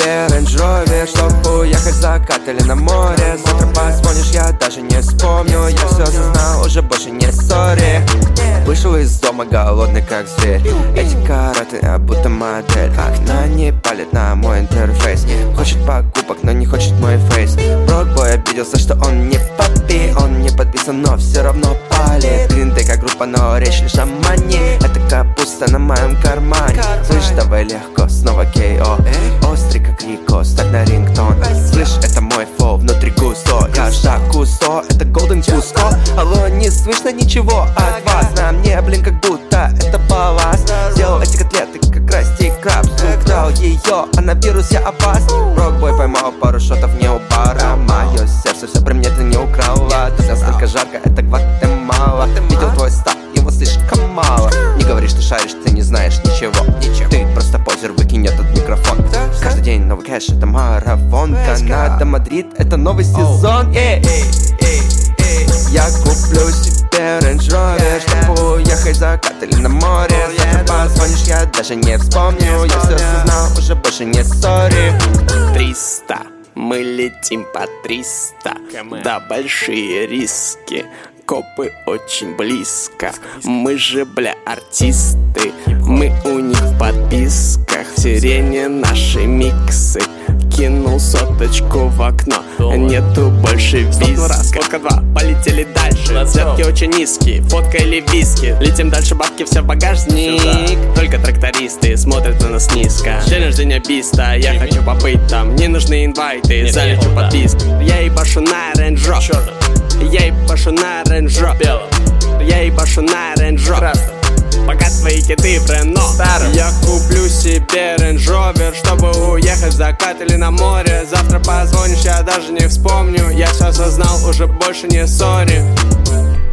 себе Range Rover, чтобы уехать в закат или на море. Завтра позвонишь, я даже не вспомню. Я все осознал, уже больше не ссори. Вышел из дома голодный как зверь. Эти караты, будто модель. Окна не палит на мой интерфейс. Хочет покупок, но не хочет мой фейс. Брокбой обиделся, что он не папи. Он не подписан, но все равно палит. Гринды как группа, но речь лишь о мани. Это капуста на моем кармане. Слышь, давай легко, снова K.O. Острый как Рико, ставь на рингтон. Слышь, это мой флоу, внутри густо. Я Жакусто, это Голден Куско. Алло, не слышно ничего от вас. На мне, блин, как будто это балласт. Сделал эти котлеты, как Расти Крабс. Украл ее, а на вирус я опасный. Брокбой поймал пару шотов не у бара. Мое сердце все при мне ты не украла. Ты настолько жарко, это Гватемала. Видел твой став, его слишком мало. Не говори, что шаришь, ты не знаешь ничего. Ты просто позер, выкинь этот микрофон. Каждый день новый кэш, это марафон. Канада, Мадрид, это новый сезон. Я куплю себе Range Rover, чтобы уехать в закат или на море. Завтра позвонишь, я даже не вспомню. Я все осознал, уже больше не ссори. 300, мы летим по 300. Да, большие риски, копы очень близко. Мы же, бля, артисты. Мы у них в подписках. В сирене наши миксы. Кинул соточку в окно, нету больше виска. Фотка 2, полетели дальше. Взятки очень низкие, фотка или виски. Летим дальше, бабки все в багажник. Только трактористы смотрят на нас низко. День рождения Биста, я хочу побыть там. Не нужны инвайты, залечу подписку. Я ебашу на Range Rover. Я ебашу на Range Rover. Я ебашу на Range Rover. Пока твои киты брено. Я куплю себе Range Rover, чтобы уехать в закат или на море. Завтра позвонишь, я даже не вспомню. Я все осознал, уже больше не ссори.